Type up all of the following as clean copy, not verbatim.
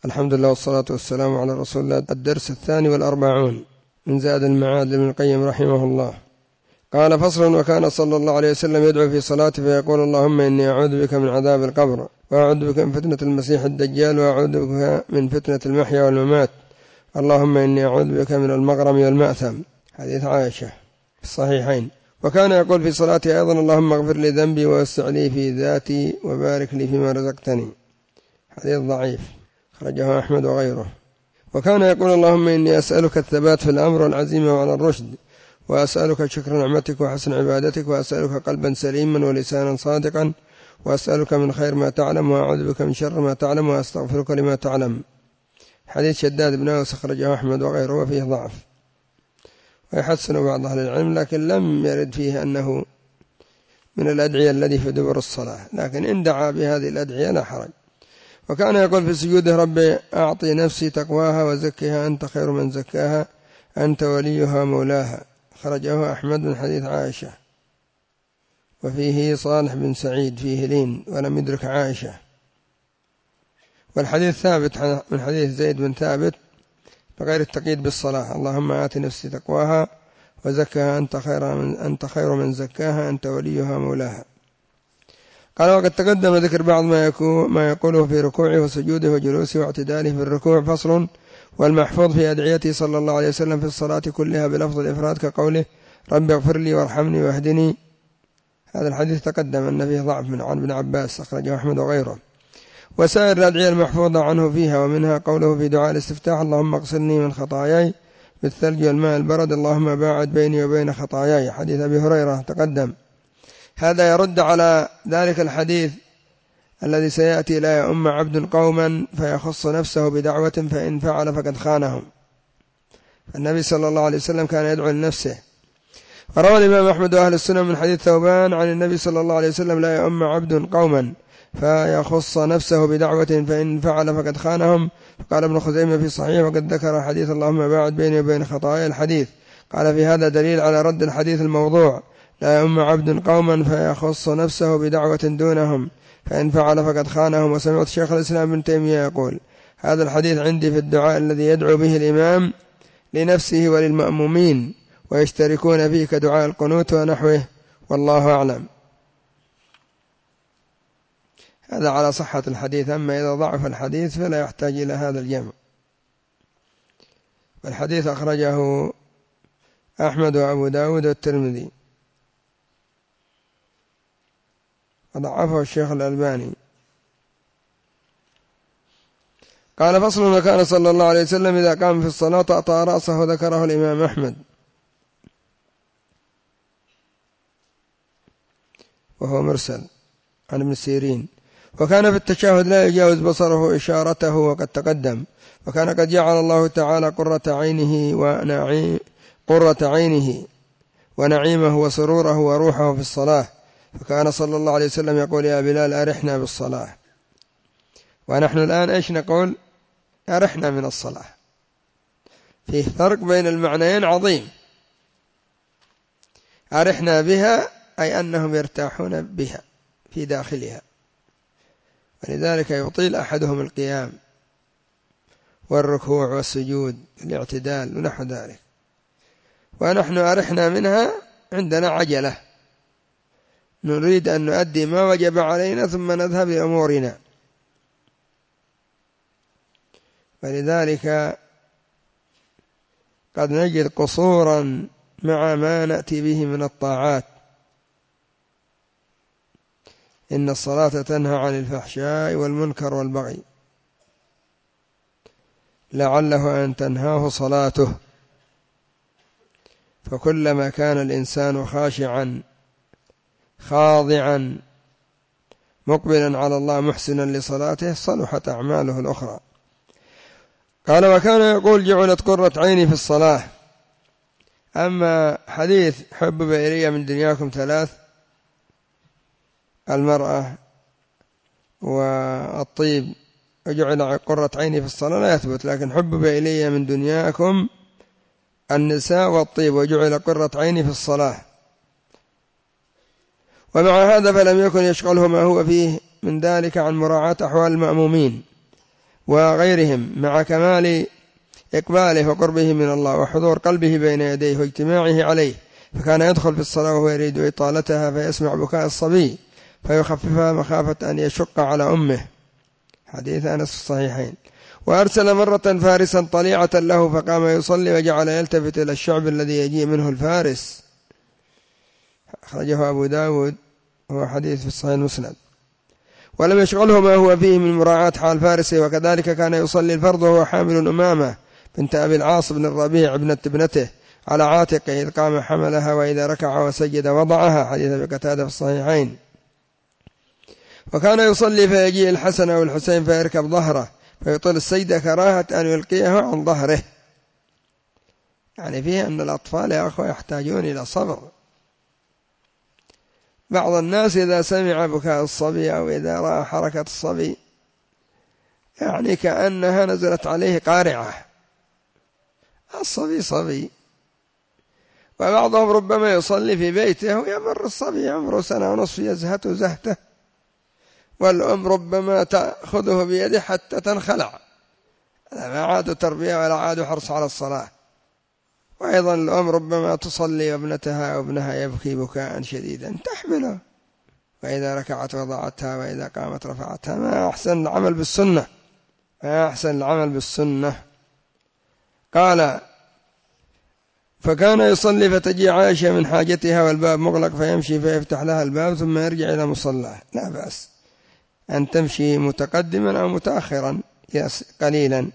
الحمد لله والصلاة والسلام على رسول الله. الدرس 42 من زاد المعاد لابن القيم رحمه الله. قال: فصل. وكان صلى الله عليه وسلم يدعو في صلاته فيقول: اللهم إني أعوذ بك من عذاب القبر، وأعوذ بك من فتنة المسيح الدجال، وأعوذ بك من فتنة المحيا والممات، اللهم إني أعوذ بك من المغرم والمأثم. حديث عائشة في الصحيحين. وكان يقول في صلاته أيضا: اللهم اغفر لي ذنبي ووسع لي في ذاتي وبارك لي فيما رزقتني. حديث ضعيف خرجه أحمد وغيره. وكان يقول: اللهم إني أسألك الثبات في الأمر والعزيمة وعلى الرشد، وأسألك شكر نعمتك وحسن عبادتك، وأسألك قلبا سليما ولسانا صادقا، وأسألك من خير ما تعلم، وأعوذ بك من شر ما تعلم، وأستغفرك لما تعلم. حديث شداد بن أوس خرجه أحمد وغيره وفيه ضعف، ويحسن بعض أهل العلم، لكن لم يرد فيه أنه من الأدعية الذي في دبر الصلاة، لكن إن دعا بهذه الأدعية لا حرج. وكان يقول في سجوده: ربي أعطي نفسي تقواها وزكها أنت خير من زكاها أنت وليها مولاها. خرجه أحمد من حديث عائشة، وفيه صالح بن سعيد فيه لين ولم يدرك عائشة. والحديث ثابت من حديث زيد بن ثابت بغير التقييد بالصلاة: اللهم آت نفسي تقواها وزكها أنت خير من زكاها أنت وليها مولاها. قال: وقد تقدم ذكر بعض ما يقوله في ركوعه وسجوده وجلوسه واعتداله في الركوع. فصل. والمحفوظ في أدعيته صلى الله عليه وسلم في الصلاة كلها بلفظ الإفراد كقوله: رب اغفر لي وارحمني واهدني. هذا الحديث تقدم أن فيه ضعف من عن ابن عباس أخرجه أحمد وغيره. وسائر الأدعية المحفوظة عنه فيها، ومنها قوله في دعاء الاستفتاح: اللهم اغسلني من خطاياي بالثلج والماء البرد، اللهم باعد بيني وبين خطاياي. حديث أبي هريرة تقدم. هذا يرد على ذلك الحديث الذي سيأتي: لا يؤم عبد قوما فيخص نفسه بدعوة فإن فعل فقد خانهم. النبي صلى الله عليه وسلم كان يدعو لنفسه. وروى الإمام أحمد وأهل السنة من حديث ثوبان عن النبي صلى الله عليه وسلم: لا يؤم عبد قوما فيخص نفسه بدعوة فإن فعل فقد خانهم. قال ابن خزيمة في صحيح: وقد ذكر حديث اللهم باعد بيني وبين خطاياي الحديث. قال: في هذا دليل على رد الحديث الموضوع: لا يؤم عبد قوما فيخص نفسه بدعوة دونهم فإن فعل فقد خانهم. وسمعت شيخ الإسلام ابن تيمية يقول: هذا الحديث عندي في الدعاء الذي يدعو به الإمام لنفسه وللمأمومين ويشتركون فيه كدعاء القنوت ونحوه، والله أعلم. هذا على صحة الحديث، أما إذا ضعف الحديث فلا يحتاج إلى هذا الجمع. والحديث أخرجه أحمد وأبو داود والترمذي، وضعفه الشيخ الألباني. قال: فصل. وكان صلى الله عليه وسلم إذا قام في الصلاة طأطأ رأسه. ذكره الإمام أحمد وهو مرسل عن ابن سيرين. وكان في التشهد لا يجاوز بصره إشارته، وقد تقدم. وكان قد جعل الله تعالى قرة عينه ونعيمه وسروره وروحه في الصلاة. فكان صلى الله عليه وسلم يقول: يا بلال أرحنا بالصلاة. ونحن الآن إيش نقول؟ أرحنا من الصلاة. فيه فرق بين المعنيين عظيم. أرحنا بها أي أنهم يرتاحون بها في داخلها، ولذلك يطيل أحدهم القيام والركوع والسجود الاعتدال ونحو ذلك. ونحن أرحنا منها عندنا عجلة، نريد أن نؤدي ما وجب علينا ثم نذهب لأمورنا. ولذلك قد نجد قصورا مع ما نأتي به من الطاعات. إن الصلاة تنهى عن الفحشاء والمنكر والبغي، لعله أن تنهاه صلاته. فكلما كان الإنسان خاشعا خاضعا مقبلا على الله محسنا لصلاته صلحت أعماله الأخرى. قال: وكان يقول: جعلت قرة عيني في الصلاة. أما حديث حبب إلي من دنياكم ثلاث: المرأة والطيب وجعل قرة عيني في الصلاة، لا يثبت. لكن حبب إلي من دنياكم النساء والطيب وجعل قرة عيني في الصلاة. ومع هذا فلم يكن يشغله ما هو فيه من ذلك عن مراعاة أحوال المأمومين، وغيرهم مع كمال إقباله وقربه من الله وحضور قلبه بين يديه واجتماعه عليه، فكان يدخل في الصلاة وهو يريد إطالتها فيسمع بكاء الصبي فيخففها مخافة أن يشق على أمه، حديث أنس في الصحيحين. وأرسل مرة فارسا طليعة له فقام يصلي وجعل يلتفت إلى الشعب الذي يجيء منه الفارس، أخرجه أبو داود وهو حديث في الصحيح المسند. ولم يشغله ما هو فيه من مراعاة حال فارسه، وكذلك كان يصلي الفرض وهو حامل أمامة بنت أبي العاص بن الربيع ابنته على عاتقه، إذ قام حملها وإذا ركع وسجد وضعها، حديث أبي قتادة في الصحيحين. وكان يصلي فيجيء الحسن أو الحسين فيركب ظهره فيطيل السجدة كراهة أن يلقيه عن ظهره، يعني فيه أن الأطفال يا أخوة يحتاجون إلى صبر. بعض الناس إذا سمع بكاء الصبي أو إذا رأى حركة الصبي يعني كأنها نزلت عليه قارعة، الصبي صبي. وبعضهم ربما يصلي في بيته ويمر الصبي عمره 1.5 سنة يزهته زهته، والأم ربما تأخذه بيده حتى تنخلع، ما عادوا تربية ولا عادوا حرص على الصلاة. وأيضا الأم ربما تصلي وابنتها أو ابنها يبكي بكاء شديدا تحمله، وإذا ركعت وضعتها وإذا قامت رفعتها. ما أحسن العمل بالسنة، ما أحسن العمل بالسنة. قال فكان يصلي فتجي عائشة من حاجتها والباب مغلق فيمشي فيفتح لها الباب ثم يرجع إلى مصلاه. لا بأس أن تمشي متقدما أو متأخرا قليلا،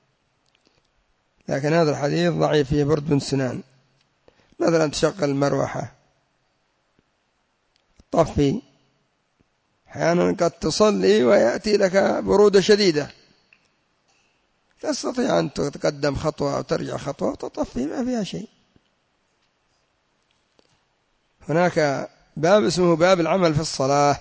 لكن هذا الحديث ضعيف فيه برد بن سنان. مثلا تشغل المروحة طفي، أحيانا قد تصلي ويأتي لك برودة شديدة تستطيع أن تتقدم خطوة أو ترجع خطوة وتطفي، ما فيها شيء. هناك باب اسمه باب العمل في الصلاة،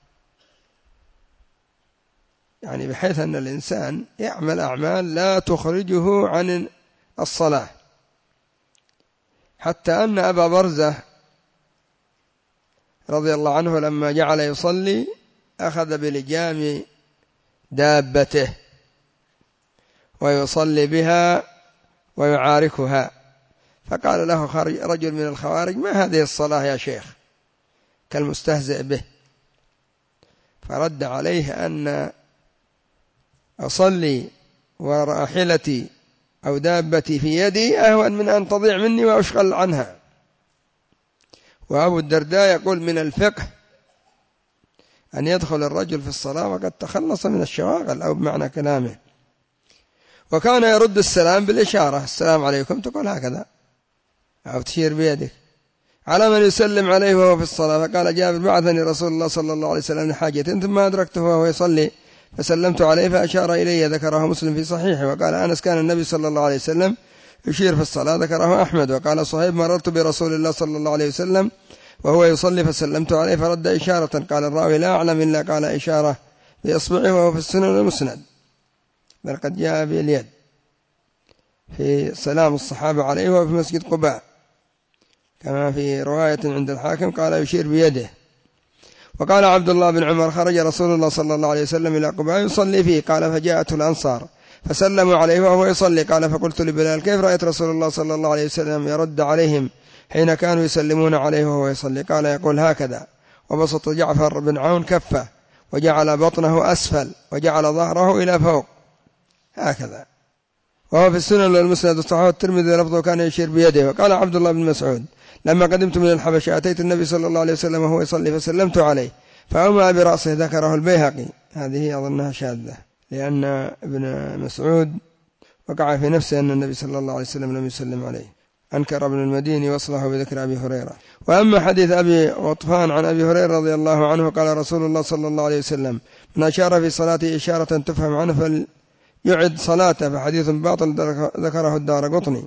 يعني بحيث أن الإنسان يعمل أعمال لا تخرجه عن الصلاة. حتى أن أبا برزة رضي الله عنه لما جعل يصلي أخذ بلجام دابته ويصلي بها ويعاركها، فقال له رجل من الخوارج: ما هذه الصلاة يا شيخ؟ كالمستهزئ به. فرد عليه أن أصلي وراحلتي أو دابتي في يدي أهون من أن تضيع مني وأشغل عنها. وأبو الدرداء يقول: من الفقه أن يدخل الرجل في الصلاة وقد تخلص من الشواغل، أو بمعنى كلامه. وكان يرد السلام بالإشارة: السلام عليكم، تقول هكذا أو تشير بيدك على من يسلم عليه وهو في الصلاة. فقال جابر: بعثني رسول الله صلى الله عليه وسلم لحاجة ثم أدركته وهو يصلي فسلمت عليه فأشار إلي، ذكره مسلم في صحيحه. وقال أنس: كان النبي صلى الله عليه وسلم يشير في الصلاة، ذكره أحمد. وقال صهيب: مررت برسول الله صلى الله عليه وسلم وهو يصلي فسلمت عليه فرد إشارة. قال الراوي: لا أعلم إلا قال إشارة بإصبعه، وهو في السنن المسند، بل قد جاء باليد في سلام الصحابة عليه وهو في مسجد قباء، كما في رواية عند الحاكم قال يشير بيده. وقال عبد الله بن عمر: خرج رسول الله صلى الله عليه وسلم إلى قباء يصلي فيه، قال فجاءته الأنصار فسلموا عليه وهو يصلي، قال فقلت لبلال: كيف رأيت رسول الله صلى الله عليه وسلم يرد عليهم حين كانوا يسلمون عليه وهو يصلي؟ قال يقول هكذا: وبسط جعفر بن عون كفه وجعل بطنه أسفل وجعل ظهره إلى فوق، هكذا. وهو في السنن والمسند الصحيح الترمذي لفظه كان يشير بيده. وقال عبد الله بن مسعود: لما قدمت من الحبشة أتيت النبي صلى الله عليه وسلم وهو يصلي فسلمت عليه فأومأ برأسه، ذكره البيهقي. هذه أظنها شاذة، لأن ابن مسعود وقع في نفسه أن النبي صلى الله عليه وسلم لم يسلم عليه، أنكر ابن المديني وصله بذكر أبي هريرة. وأما حديث أبي غطفان عن أبي هريرة رضي الله عنه قال رسول الله صلى الله عليه وسلم: من أشار في صلاته إشارة تفهم عنه فليعد صلاته، فحديث باطل ذكره الدارقطني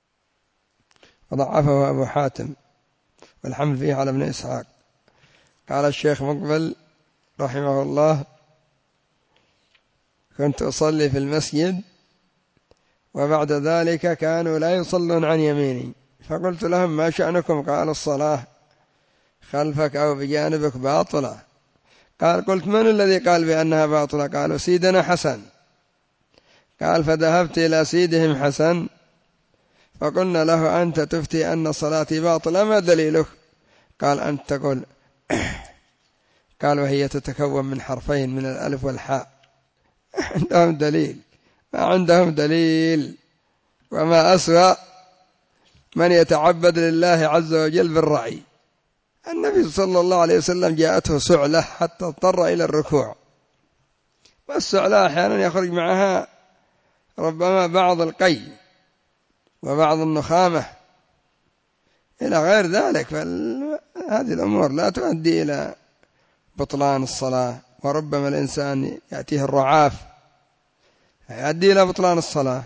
وضعفه أبو حاتم، والحمل فيه على ابن إسحاق. قال الشيخ مقبل رحمه الله: كنت أصلي في المسجد وبعد ذلك كانوا لا يصلون عن يميني، فقلت لهم: ما شأنكم؟ قال: الصلاة خلفك أو بجانبك باطلة. قال: قلت: من الذي قال بأنها باطلة؟ قالوا: سيدنا حسن. قال فذهبت إلى سيدهم حسن فقلنا له أنت تفتي أن صلاتي باطلة، ما دليلك؟ قال أنت تقول قال وهي تتكون من حرفين من الألف والحاء. عندهم دليل؟ ما عندهم دليل. وما أسوأ من يتعبد لله عز وجل بالرعي. النبي صلى الله عليه وسلم جاءته سعلة حتى اضطر إلى الركوع، والسعلة أحيانا يخرج معها ربما بعض القي وبعض النخامة إلى غير ذلك، فهذه الأمور لا تؤدي إلى بطلان الصلاة، وربما الإنسان يأتيه الرعاف يؤدي إلى بطلان الصلاة.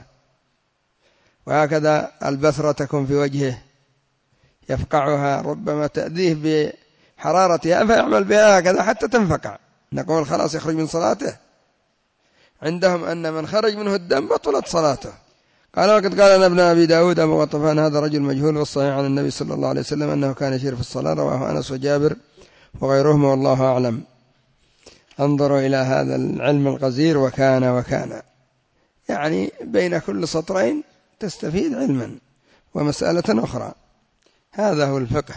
وهكذا البثرة تكون في وجهه يفقعها، ربما تأذيه بحرارتها فيعمل بها هكذا حتى تنفقع، نقول خلاص يخرج من صلاته. عندهم أن من خرج منه الدم بطلت صلاته. قال وقد قال لنا ابن أبي داود أبو غطفان هذا رجل مجهول، والصحيح عن النبي صلى الله عليه وسلم أنه كان يشير في الصلاة، رواه أنس وجابر وغيرهما والله أعلم. انظروا إلى هذا العلم الغزير، وكان يعني بين كل سطرين تستفيد علما ومسألة أخرى. هذا هو الفقه،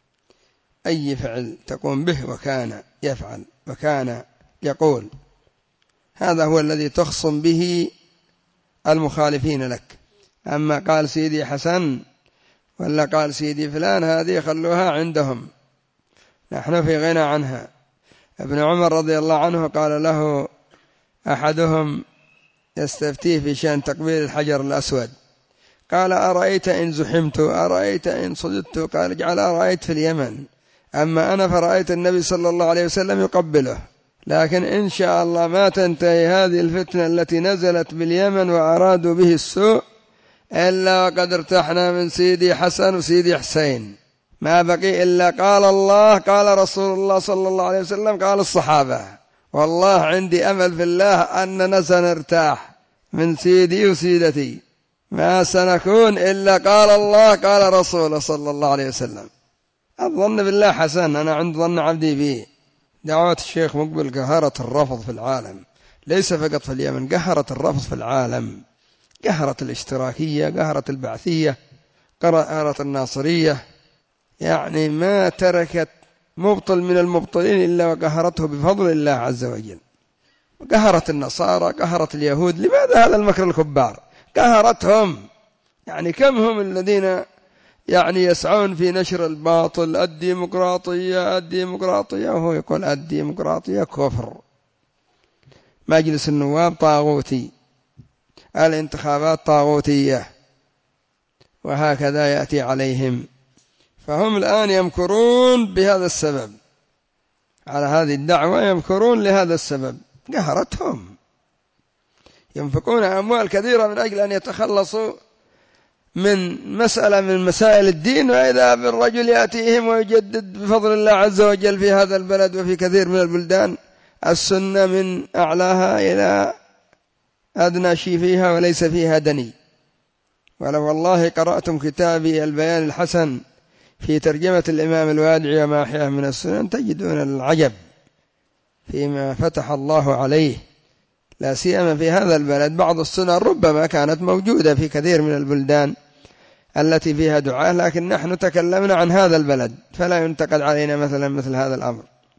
أي فعل تقوم به وكان يفعل وكان يقول، هذا هو الذي تخصم به المخالفين لك. أما قال سيدي حسن ولا قال سيدي فلان هذه خلوها عندهم، نحن في غنى عنها. ابن عمر رضي الله عنه قال له أحدهم يستفتيه في شأن تقبيل الحجر الأسود، قال أرأيت إن زحمت، أرأيت إن صددت؟ قال اجعل أرأيت في اليمن، أما أنا فرأيت النبي صلى الله عليه وسلم يقبله. لكن إن شاء الله ما تنتهي هذه الفتنة التي نزلت باليمن وأرادوا به السوء إلا وقد ارتحنا من سيدي حسن وسيدي حسين، ما بقي إلا قال الله قال رسول الله صلى الله عليه وسلم قال الصحابة. والله عندي أمل في الله أننا سنرتاح من سيدي وسيدتي، ما سنكون إلا قال الله قال رسوله صلى الله عليه وسلم. الظن بالله حسن، أنا عند ظن عبدي به. دعوة الشيخ مقبل قهرت الرفض في العالم، ليس فقط في اليمن، قهرت الرفض في العالم، قهرت الاشتراكية، قهرت البعثية، قهرت الناصرية، يعني ما تركت مبطل من المبطلين إلا وقهرته بفضل الله عز وجل. قهرت النصارى، قهرت اليهود. لماذا هذا المكر الكبار؟ قهرتهم. يعني كم هم الذين يعني يسعون في نشر الباطل، الديمقراطية الديمقراطية، وهو يقول الديمقراطية كفر، مجلس النواب طاغوتي، الانتخابات طاغوتية، وهكذا يأتي عليهم. فهم الآن يمكرون بهذا السبب على هذه الدعوة، يمكرون لهذا السبب، قهرتهم، ينفقون أموال كثيرة من أجل أن يتخلصوا من مسألة من مسائل الدين، وإذا بالرجل يأتيهم ويجدد بفضل الله عز وجل في هذا البلد وفي كثير من البلدان السنة من أعلاها إلى أدنى شيء فيها وليس فيها دني. ولو والله قرأتم كتابي البيان الحسن في ترجمة الإمام الوادعي وما أحياه من السنن تجدون العجب فيما فتح الله عليه، لا سيما في هذا البلد. بعض السنن ربما كانت موجودة في كثير من البلدان التي فيها دعاء، لكن نحن تكلمنا عن هذا البلد، فلا ينتقد علينا مثلا مثل هذا الأمر.